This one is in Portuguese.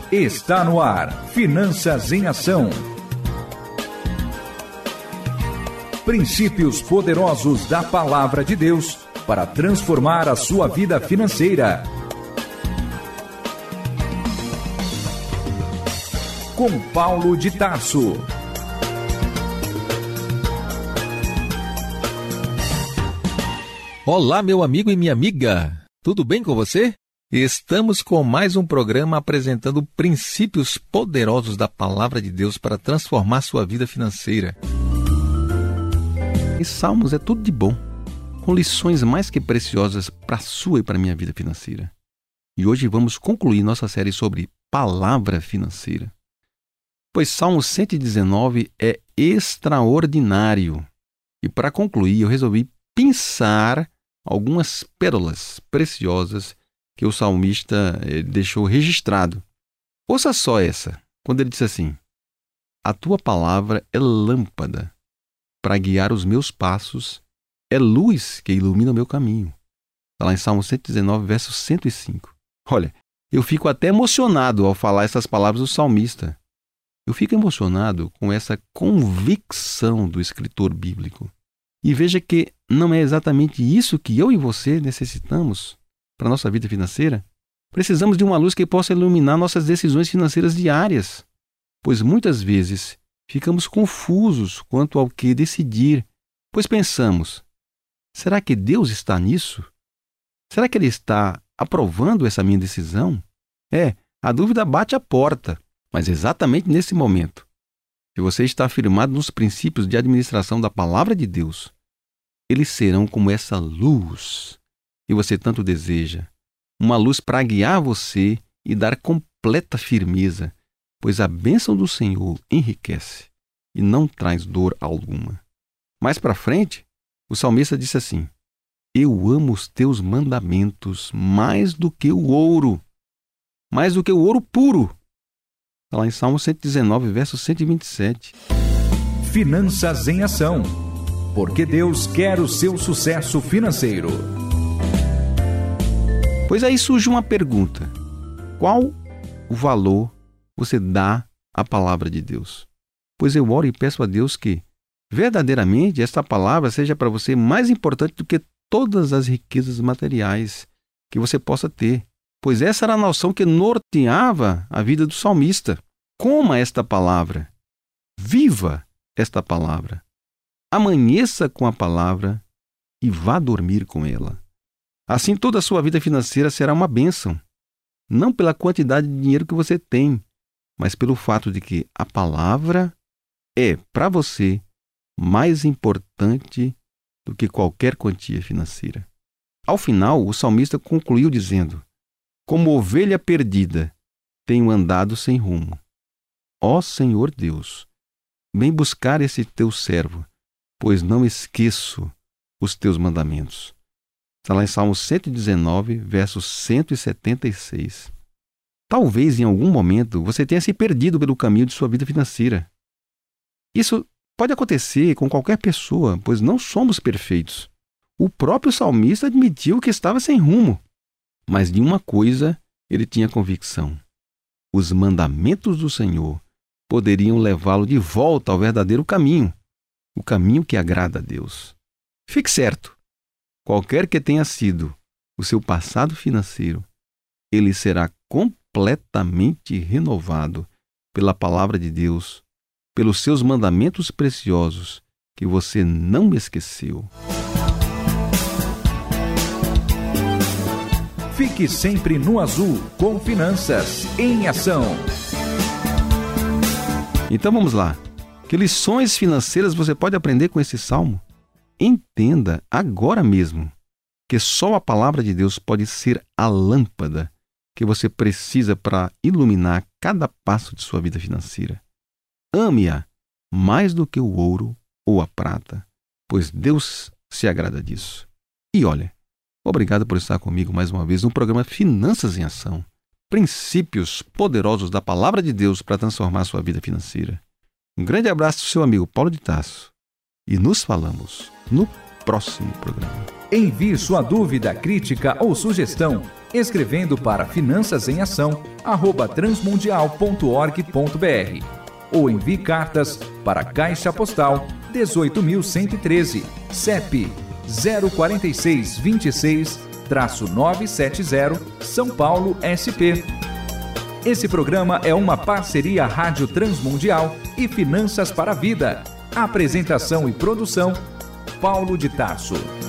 Está no ar, Finanças em Ação. Princípios poderosos da Palavra de Deus para transformar a sua vida financeira. Com Paulo de Tarso. Olá, meu amigo e minha amiga. Tudo bem com você? Estamos com mais um programa apresentando princípios poderosos da Palavra de Deus para transformar sua vida financeira. E Salmos é tudo de bom, com lições mais que preciosas para a sua e para a minha vida financeira. E hoje vamos concluir nossa série sobre palavra financeira. Pois Salmo 119 é extraordinário. E para concluir, eu resolvi pensar algumas pérolas preciosas que o salmista deixou registrado. Ouça só essa, quando ele disse assim: a tua palavra é lâmpada para guiar os meus passos, é luz que ilumina o meu caminho. Está lá em Salmo 119, verso 105. Olha, eu fico até emocionado ao falar essas palavras do salmista. Eu fico emocionado com essa convicção do escritor bíblico. E veja que não é exatamente isso que eu e você necessitamos para a nossa vida financeira. Precisamos de uma luz que possa iluminar nossas decisões financeiras diárias, pois muitas vezes ficamos confusos quanto ao que decidir, pois pensamos: será que Deus está nisso? Será que Ele está aprovando essa minha decisão? A dúvida bate à porta, mas exatamente nesse momento, se você está firmado nos princípios de administração da Palavra de Deus, eles serão como essa luz que você tanto deseja, uma luz para guiar você e dar completa firmeza, pois a bênção do Senhor enriquece e não traz dor alguma. Mais para frente, o salmista disse assim: eu amo os teus mandamentos mais do que o ouro puro. Está lá em Salmo 119, verso 127. Finanças em Ação, porque Deus quer o seu sucesso financeiro. Pois aí surge uma pergunta: qual o valor você dá à palavra de Deus? Pois eu oro e peço a Deus que, verdadeiramente, esta palavra seja para você mais importante do que todas as riquezas materiais que você possa ter. Pois essa era a noção que norteava a vida do salmista. Coma esta palavra, viva esta palavra, amanheça com a palavra e vá dormir com ela. Assim toda a sua vida financeira será uma bênção, não pela quantidade de dinheiro que você tem, mas pelo fato de que a palavra é, para você, mais importante do que qualquer quantia financeira. Ao final, o salmista concluiu dizendo: como ovelha perdida, tenho andado sem rumo. Ó Senhor Deus, vem buscar esse teu servo, pois não esqueço os teus mandamentos. Está lá em Salmo 119, verso 176. Talvez em algum momento você tenha se perdido pelo caminho de sua vida financeira. Isso pode acontecer com qualquer pessoa, pois não somos perfeitos. O próprio salmista admitiu que estava sem rumo. Mas de uma coisa ele tinha convicção: os mandamentos do Senhor poderiam levá-lo de volta ao verdadeiro caminho, o caminho que agrada a Deus. Fique certo, qualquer que tenha sido o seu passado financeiro, ele será completamente renovado pela palavra de Deus, pelos seus mandamentos preciosos que você não esqueceu. Fique sempre no azul com Finanças em Ação. Então vamos lá. Que lições financeiras você pode aprender com esse salmo? Entenda agora mesmo que só a palavra de Deus pode ser a lâmpada que você precisa para iluminar cada passo de sua vida financeira. Ame-a mais do que o ouro ou a prata, pois Deus se agrada disso. E olha, obrigado por estar comigo mais uma vez no programa Finanças em Ação. Princípios poderosos da Palavra de Deus para transformar a sua vida financeira. Um grande abraço do seu amigo Paulo de Tarso. E nos falamos no próximo programa. Envie sua dúvida, crítica ou sugestão escrevendo para finançasemação@transmundial.org.br ou envie cartas para Caixa Postal 18.113, CEP 04626-970, São Paulo, SP. Esse programa é uma parceria Rádio Transmundial e Finanças para a Vida. Apresentação e produção, Paulo de Tarso.